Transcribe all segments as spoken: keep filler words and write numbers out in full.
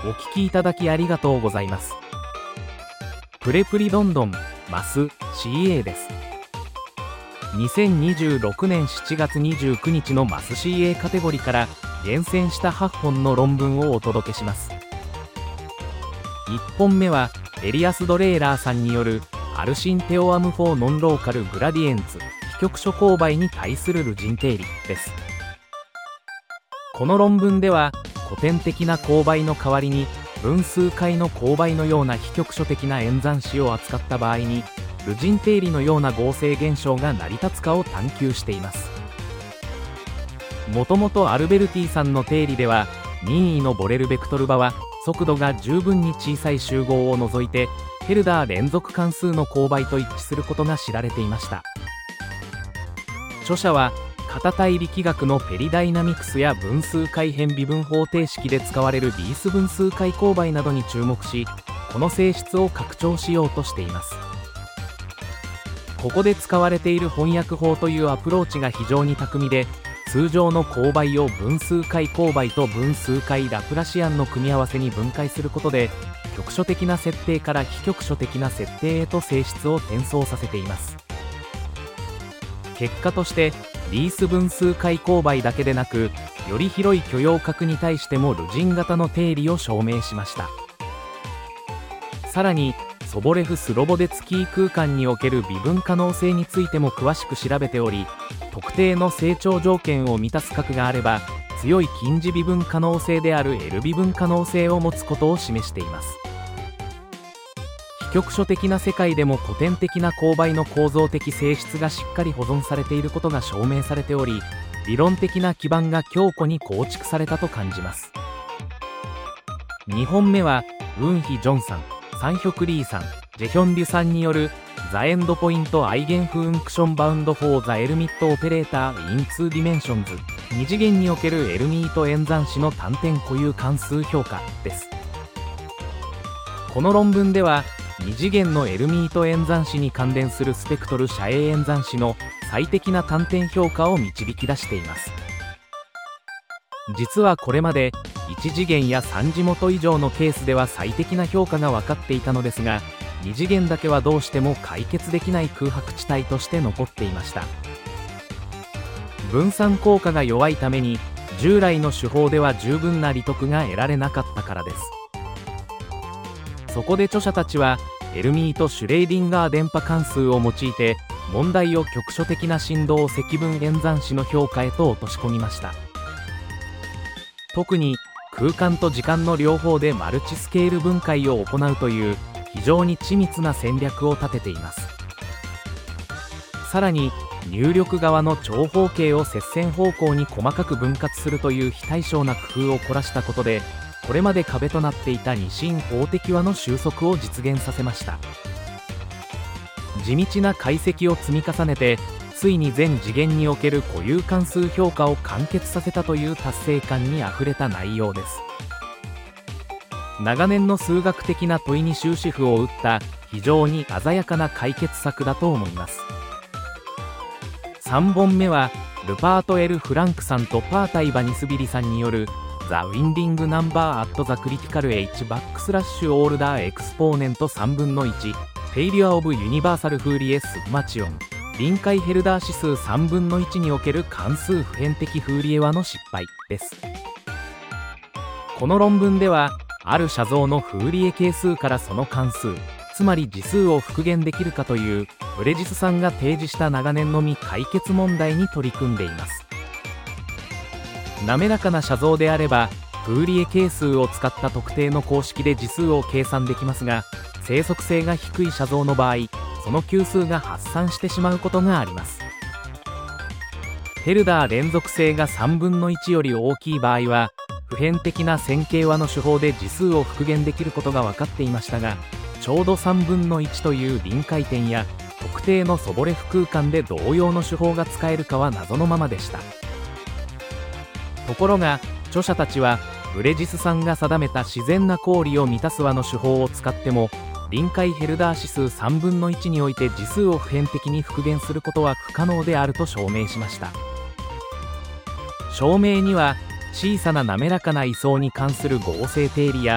お聞きいただきありがとうございます。プレプリどんどんマス シーエー です。にせんにじゅうろくねんしちがつにじゅうくにちのマス シーエー カテゴリーから厳選したはっぽんの論文をお届けします。いっぽんめはエリアス・ドレーラーさんによるアルシンテオアムフォーノンローカルグラディエンツ非局所勾配に対するルジン定理です。この論文では古典的な勾配の代わりに分数回の勾配のような非局所的な演算子を扱った場合にルジン定理のような合成現象が成り立つかを探求しています。もともとアルベルティさんの定理では任意のボレルベクトル場は速度が十分に小さい集合を除いてヘルダー連続関数の勾配と一致することが知られていました。著者は型対力学のペリダイナミクスや分数回変微分方程式で使われるビース分数回勾配などに注目し、この性質を拡張しようとしています。ここで使われている翻訳法というアプローチが非常に巧みで、通常の勾配を分数回勾配と分数回ラプラシアンの組み合わせに分解することで局所的な設定から非局所的な設定へと性質を転送させています。結果としてリース分数回勾配だけでなく、より広い許容角に対してもルジン型の定理を証明しました。さらにソボレフ・スロボデツキー空間における微分可能性についても詳しく調べており、特定の成長条件を満たす角があれば強い近似微分可能性である L 微分可能性を持つことを示しています。非局所的な世界でも古典的な勾配の構造的性質がしっかり保存されていることが証明されており、理論的な基盤が強固に構築されたと感じます。にほんめはウンヒ・ジョンさん、サンヒョクリーさん、ジェヒョンリュさんによるザ・エンドポイント・アイゲンフンクション・バウンド・フォー・ザ・エルミット・オペレーター・イン・ツー・ディメンションズに次元におけるエルミート演算子の単点固有関数評価です。この論文ではに次元のエルミート演算子に関連するスペクトル斜影演算子の最適な単点評価を導き出しています。実はこれまでいち次元やさん次元以上のケースでは最適な評価が分かっていたのですが、に次元だけはどうしても解決できない空白地帯として残っていました。分散効果が弱いために従来の手法では十分な利得が得られなかったからです。そこで著者たちはエルミート・シュレーディンガー電波関数を用いて問題を局所的な振動積分演算子の評価へと落とし込みました。特に空間と時間の両方でマルチスケール分解を行うという非常に緻密な戦略を立てています。さらに入力側の長方形を接線方向に細かく分割するという非対称な工夫を凝らしたことで、これまで壁となっていた二進法的和の収束を実現させました。地道な解析を積み重ねてついに全次元における固有関数評価を完結させたという達成感にあふれた内容です。長年の数学的な問いに終止符を打った非常に鮮やかな解決策だと思います。さんぼんめはルパート・エル・フランクさんとパータイ・バニスビリさんによるザ・ウィンディング・ナンバー・アット・ザ・クリティカル・H バックスラッシュ・オールダー・エクスポーネントさんぶんのいちフェイリュア・オブ・ユニバーサル・フーリエ・スグマチオン臨界ヘルダー指数さんぶんのいちにおける関数普遍的フーリエ和の失敗です。この論文ではある写像のフーリエ係数からその関数、つまり次数を復元できるかというブレジスさんが提示した長年の未解決問題に取り組んでいます。滑らかな写像であればフーリエ係数を使った特定の公式で次数を計算できますが、生息性が低い写像の場合その級数が発散してしまうことがあります。ヘルダー連続性がさんぶんのいちより大きい場合は普遍的な線形和の手法で次数を復元できることが分かっていましたが、ちょうどさんぶんのいちという臨界点や特定のソボレフ空間で同様の手法が使えるかは謎のままでした。ところが著者たちはブレジスさんが定めた自然な公理を満たす和の手法を使っても臨界ヘルダー指数さんぶんのいちにおいて次数を普遍的に復元することは不可能であると証明しました。証明には小さな滑らかな位相に関する合成定理や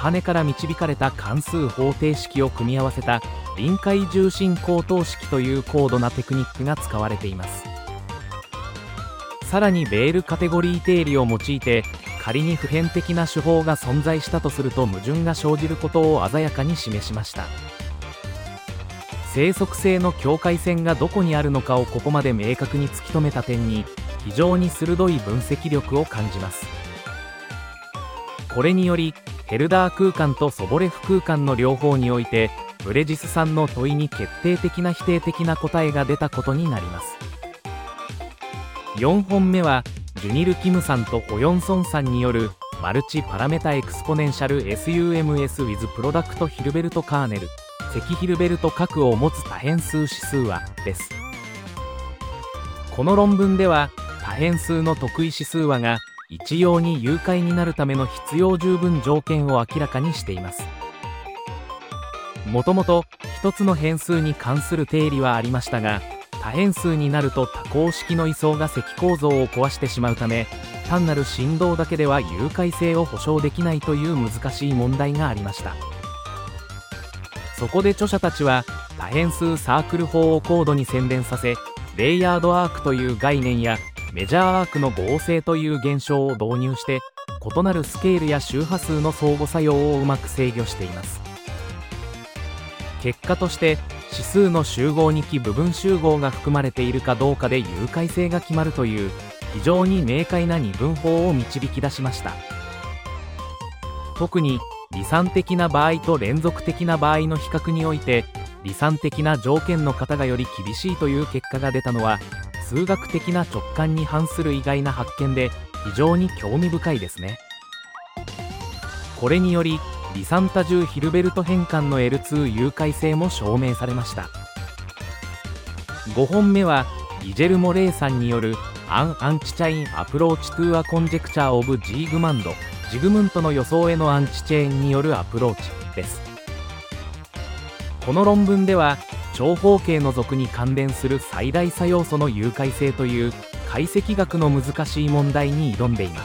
羽から導かれた関数方程式を組み合わせた臨界重心高等式という高度なテクニックが使われています。さらにベールカテゴリー定理を用いて、仮に普遍的な手法が存在したとすると矛盾が生じることを鮮やかに示しました。生息性の境界線がどこにあるのかをここまで明確に突き止めた点に非常に鋭い分析力を感じます。これによりヘルダー空間とソボレフ空間の両方においてブレジスさんの問いに決定的な否定的な答えが出たことになります。よんほんめはジュニル・キムさんとホヨンソンさんによるマルチパラメタエクスポネンシャル エスユーエムエス with プロダクトヒルベルトカーネル積ヒルベルト核を持つ多変数指数はです。この論文では多変数の特異指数はが一様に有解になるための必要十分条件を明らかにしています。もともと一つの変数に関する定理はありましたが、多変数になると多項式の位相が積構造を壊してしまうため、単なる振動だけでは有解性を保証できないという難しい問題がありました。そこで著者たちは多変数サークル法を高度に洗練させ、レイヤードアークという概念やメジャーアークの合成という現象を導入して、異なるスケールや周波数の相互作用をうまく制御しています。結果として指数の集合に帰部分集合が含まれているかどうかで有解性が決まるという非常に明快な二分法を導き出しました。特に離散的な場合と連続的な場合の比較において、離散的な条件の方がより厳しいという結果が出たのは、数学的な直感に反する意外な発見で非常に興味深いですね。これにより離散多重ヒルベルト変換の エルツー 有解性も証明されました。ごほんめはギジェルモ・レイさんによるアン・アンチチャイン・アプローチ・トゥ・ア・コンジェクチャー・オブ・ジーグマンドジグムントの予想へのアンチチェーンによるアプローチです。この論文では長方形の属に関連する最大差要素の有解性という解析学の難しい問題に挑んでいます。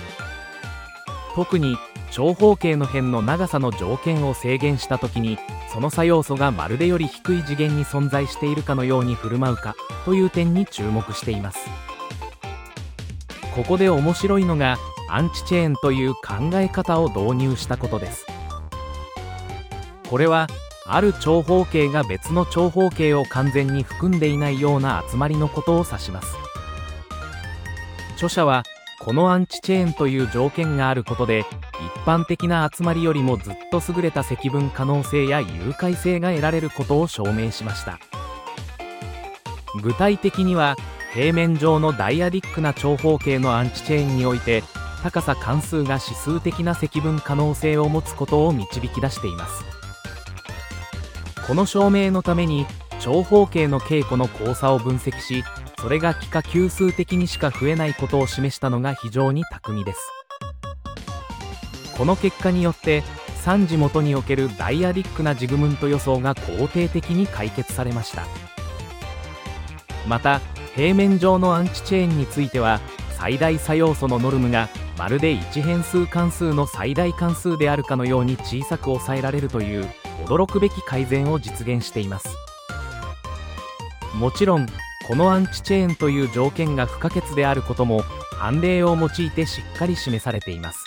特に長方形の辺の長さの条件を制限したときに、その差要素がまるでより低い次元に存在しているかのように振る舞うかという点に注目しています。ここで面白いのがアンチチェーンという考え方を導入したことです。これはある長方形が別の長方形を完全に含んでいないような集まりのことを指します。著者はこのアンチチェーンという条件があることで、一般的な集まりよりもずっと優れた積分可能性や有解性が得られることを証明しました。具体的には平面上のダイアディックな長方形のアンチチェーンにおいて、高さ関数が指数的な積分可能性を持つことを導き出しています。この証明のために長方形の傾向の交差を分析し、それが幾何級数的にしか増えないことを示したのが非常に巧みです。この結果によってさん次元におけるダイアディックなジグムント予想が肯定的に解決されました。また平面上のアンチチェーンについては、最大差要素のノルムがまるで一変数関数の最大関数であるかのように小さく抑えられるという驚くべき改善を実現しています。もちろんこのアンチチェーンという条件が不可欠であることも判例を用いてしっかり示されています。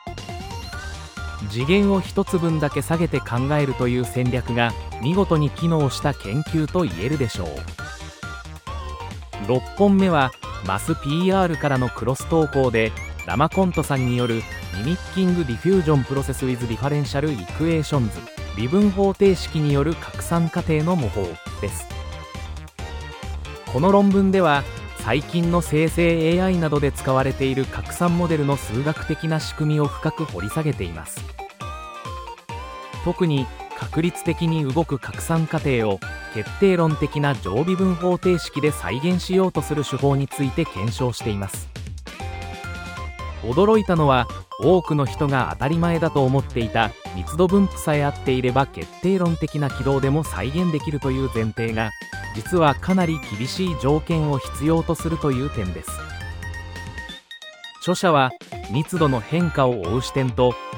次元を一つ分だけ下げて考えるという戦略が見事に機能した研究と言えるでしょう。ろっぽんめはマス ピーアール からのクロス投稿でラマコントさんによるミミッキングディフュージョンプロセス with ディファレンシャルイクエーションズ微分方程式による拡散過程の模倣です。この論文では最近の生成 エーアイ などで使われている拡散モデルの数学的な仕組みを深く掘り下げています。特に確率的に動く拡散過程を決定論的な乗微分方程式で再現しようとする手法について検証しています。驚いたのは多くの人が当たり前だと思っていた密度分布さえ合っていれば決定論的な軌道でも再現できるという前提が実はかなり厳しい条件を必要とするという点です。著者は密度の変化を追う視点と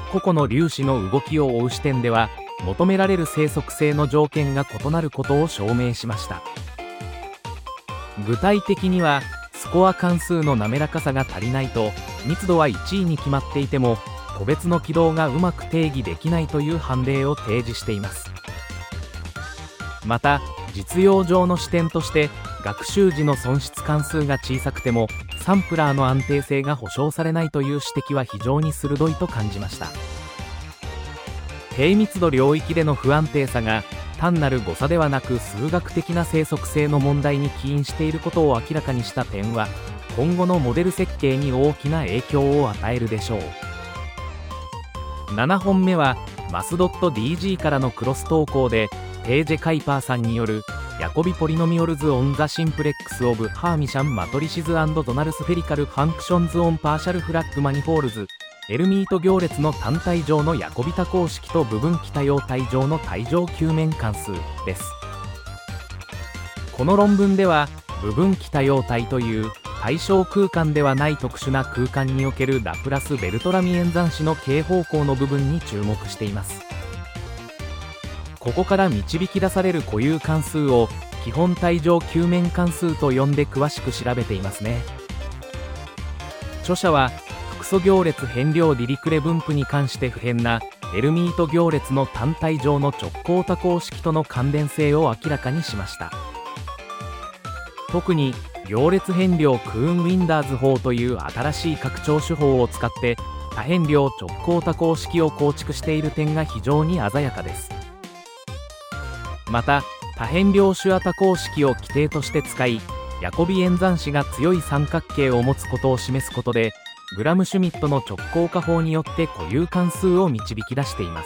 個々の粒子の動きを追う視点では求められる生息性の条件が異なることを証明しました。具体的にはスコア関数の滑らかさが足りないと密度はいちいに決まっていても個別の軌道がうまく定義できないという判例を提示しています。また実用上の視点として学習時の損失関数が小さくてもサンプラーの安定性が保証されないという指摘は非常に鋭いと感じました。低密度領域での不安定さが単なる誤差ではなく数学的な生息性の問題に起因していることを明らかにした点は今後のモデル設計に大きな影響を与えるでしょう。ななほんめは マスドットディージー からのクロス投稿でテージェ・カイパーさんによるヤコビポリノミオルズ・オン・ザ・シンプレックス・オブ・ハーミシャン・マトリシズ・ゾナルスフェリカル・ファンクションズ・オン・パーシャル・フラッグ・マニフォールズエルミート行列の単体上のヤコビ多項式と部分期多様体上の体上球面関数です。この論文では部分期多様体という対象空間ではない特殊な空間におけるラプラス・ベルトラミ演算子の径方向の部分に注目しています。ここから導き出される固有関数を基本体上球面関数と呼んで詳しく調べていますね。著者は複素行列変量ディリクレ分布に関して不変なエルミート行列の単体上の直行多項式との関連性を明らかにしました。特に行列変量クーン・ウィンダーズ法という新しい拡張手法を使って多変量直行多項式を構築している点が非常に鮮やかです。また多変量手話多項式を規定として使いヤコビ演算子が強い三角形を持つことを示すことでグラムシュミットの直行可法によって固有関数を導き出しています。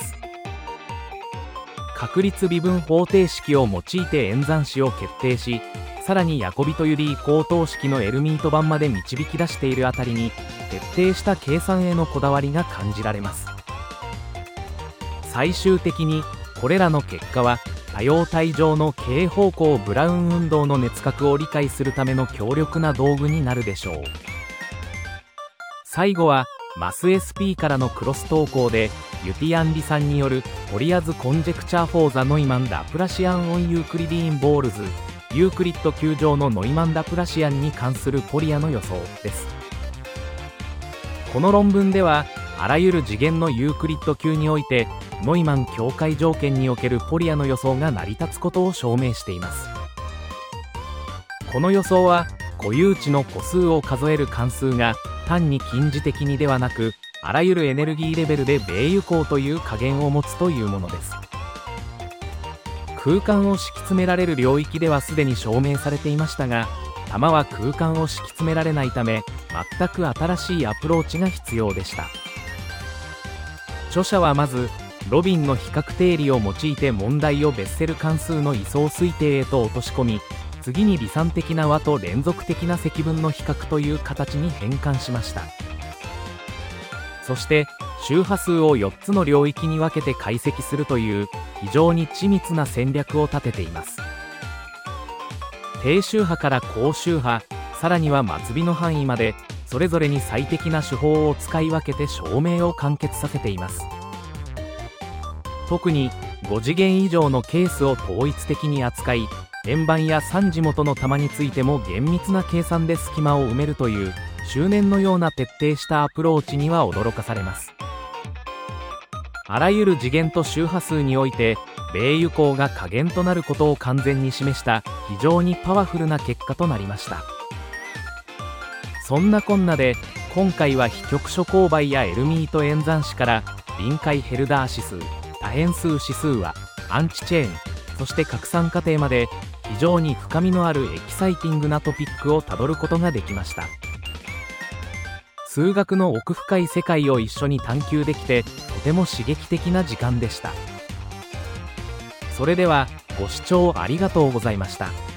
確率微分方程式を用いて演算子を決定しさらにヤコビとユリー高等式のエルミート版まで導き出しているあたりに徹底した計算へのこだわりが感じられます。最終的にこれらの結果は多様体上の径方向ブラウン運動の熱角を理解するための強力な道具になるでしょう。最後はマス エスピー からのクロス投稿でユティアンリさんによるポリアズ・コンジェクチャー・フォー・ザ・ノイマン・ラプラシアン・オン・ユークリディーン・ボールズユークリッド球上のノイマン・ラプラシアンに関するポリアの予想です。この論文ではあらゆる次元のユークリッド球においてノイマン境界条件におけるポリアの予想が成り立つことを証明しています。この予想は固有値の個数を数える関数が単に近似的にではなくあらゆるエネルギーレベルで米油項という加減を持つというものです。空間を敷き詰められる領域ではすでに証明されていましたが弾は空間を敷き詰められないため全く新しいアプローチが必要でした。著者はまずロビンの比較定理を用いて問題をベッセル関数の位相推定へと落とし込み次に離散的な和と連続的な積分の比較という形に変換しました。そして周波数をよっつの領域に分けて解析するという非常に緻密な戦略を立てています。低周波から高周波さらには末尾の範囲までそれぞれに最適な手法を使い分けて証明を完結させています。特にご次元以上のケースを統一的に扱い円盤やさんじ元の玉についても厳密な計算で隙間を埋めるという執念のような徹底したアプローチには驚かされます。あらゆる次元と周波数において米油項が加減となることを完全に示した非常にパワフルな結果となりました。そんなこんなで今回は非局所勾配やエルミート演算子から臨界ヘルダー指数多変数指数はアンチチェーンそして拡散過程まで非常に深みのあるエキサイティングなトピックをたどることができました。数学の奥深い世界を一緒に探求できてとても刺激的な時間でした。それではご視聴ありがとうございました。